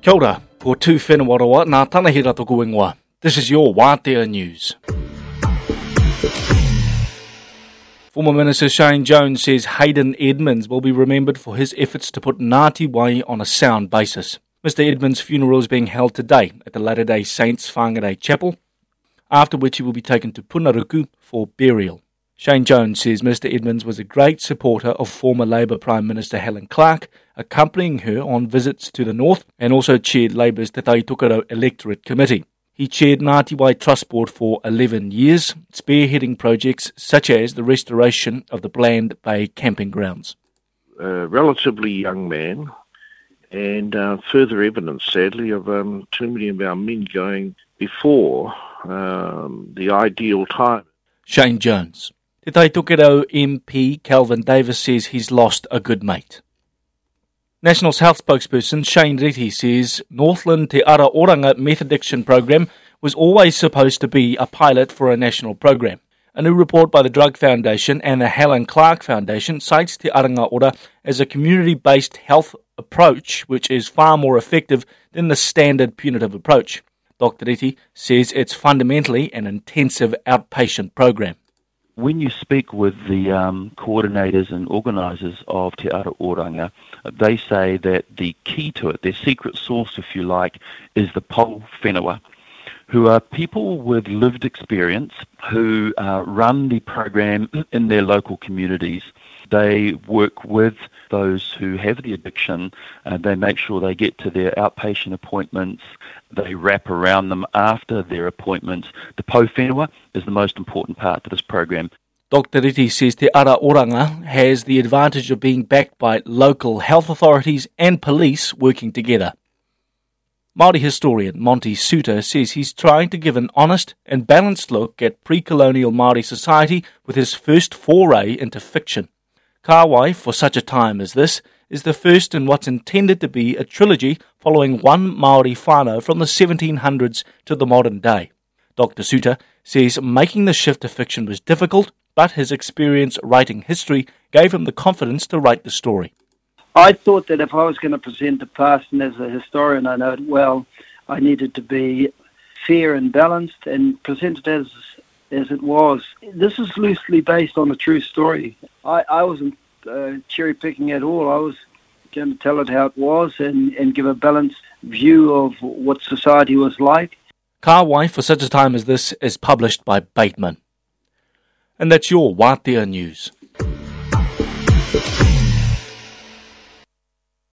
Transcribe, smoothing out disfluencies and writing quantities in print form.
Kia ora, ko tū whenua roa, nā tanahira tōku ingoa. This is your Wātea News. Former Minister Shane Jones says Hayden Edmonds will be remembered for his efforts to put Ngāti Wai on a sound basis. Mr Edmonds' funeral is being held today at the Latter-day Saints Whangarei Chapel, after which he will be taken to Punaruku for burial. Shane Jones says Mr Edmonds was a great supporter of former Labour Prime Minister Helen Clark, accompanying her on visits to the north, and also chaired Labour's Te Tai Tokerau Electorate Committee. He chaired Ngāti Wai Trust Board for 11 years, spearheading projects such as the restoration of the Bland Bay camping grounds. A relatively young man, and further evidence, sadly, of too many of our men going before the ideal time. Shane Jones. Te Tai Tokerau MP Kelvin Davis says he's lost a good mate. National's health spokesperson Shane Reti says Northland Te Ara Oranga meth addiction program was always supposed to be a pilot for a national program. A new report by the Drug Foundation and the Helen Clark Foundation cites Te Aranga Ora as a community-based health approach which is far more effective than the standard punitive approach. Dr. Reti says it's fundamentally an intensive outpatient program. When you speak with the coordinators and organisers of Te Ara Oranga, they say that the key to it, their secret sauce, if you like, is the pou whenua, who are people with lived experience who run the program in their local communities. They work with those who have the addiction. They make sure they get to their outpatient appointments. They wrap around them after their appointments. The pou whenua is the most important part to this program. Dr. Reti says Te Ara Oranga has the advantage of being backed by local health authorities and police working together. Māori historian Monty Suter says he's trying to give an honest and balanced look at pre-colonial Māori society with his first foray into fiction. Ka Wai for Such a Time as This is the first in what's intended to be a trilogy following one Māori whānau from the 1700s to the modern day. Dr. Suter says making the shift to fiction was difficult, but his experience writing history gave him the confidence to write the story. I thought that if I was going to present the past, and as a historian I know it well, I needed to be fair and balanced and present it as it was. This is loosely based on a true story. I wasn't cherry-picking at all. I was going to tell it how it was and give a balanced view of what society was like. Ka Wai for Such a Time as This is published by Bateman. And that's your Wātea News.